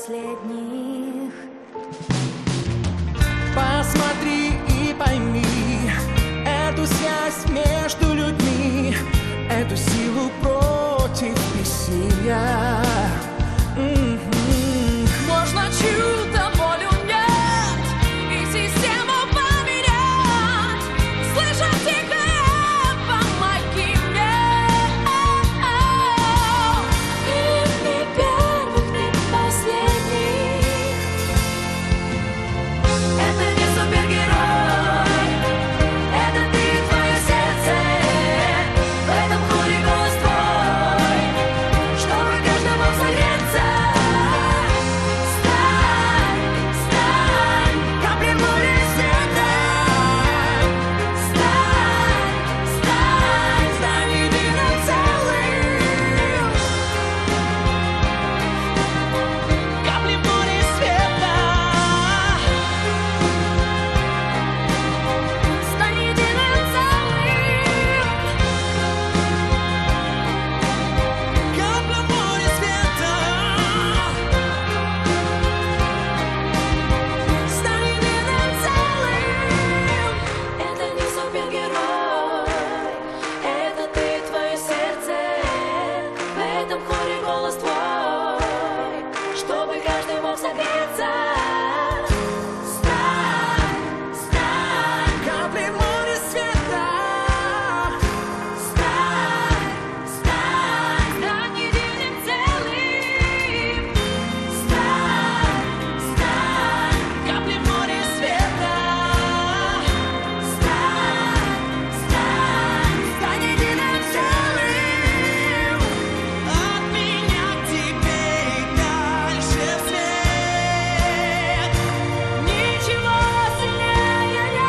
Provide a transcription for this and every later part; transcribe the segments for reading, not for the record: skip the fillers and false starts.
последних. Посмотри и пойми эту связь между людьми, эту силу против бессилия. Можно чью-то волю нет и систему поменять. Слышу тихое «помоги мне». Ни первых, ни последних. Это не супергерой, это ты и твое сердце. В этом хоре голос твой, чтобы каждый мог согреться. Чтобы каждый мог согреться. Стань, стань Капли моря света. Стань, стань, стань единым целым. Стань, стань, Капли моря света. стань, стань, стань единым целым. От меня к тебе и дальше свет. Ничего сильнее нет.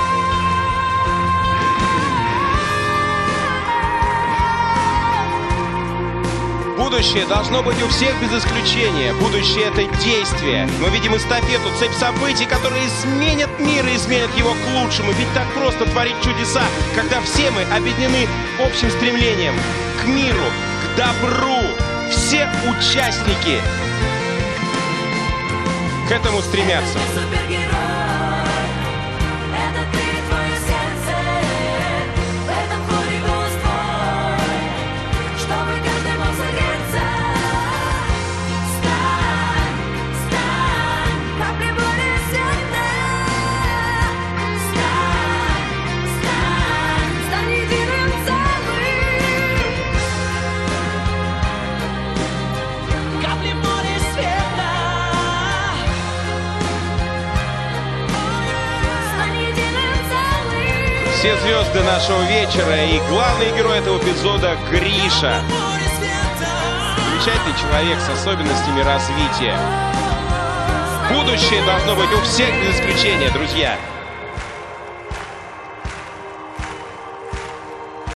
Будущее должно быть у всех без исключения. Будущее — это действие. Мы видим эстафету, цепь событий, которые изменят мир и изменят его к лучшему. Ведь так просто творить чудеса, когда все мы объединены общим стремлением к миру, к добру. Все участники к этому стремятся. Супергерой, это ты и твое сердце. В этом хоре голос твой, чтобы каждый мог согреться. Стань, стань, капли моря света. Стань, стань, стань единым целым. Капли моря света. Стань единым целым. Все звезды нашего вечера и главный герой этого эпизода — Гриша. Море света. Замечательный человек с особенностями развития. Будущее должно быть у всех без исключения, друзья.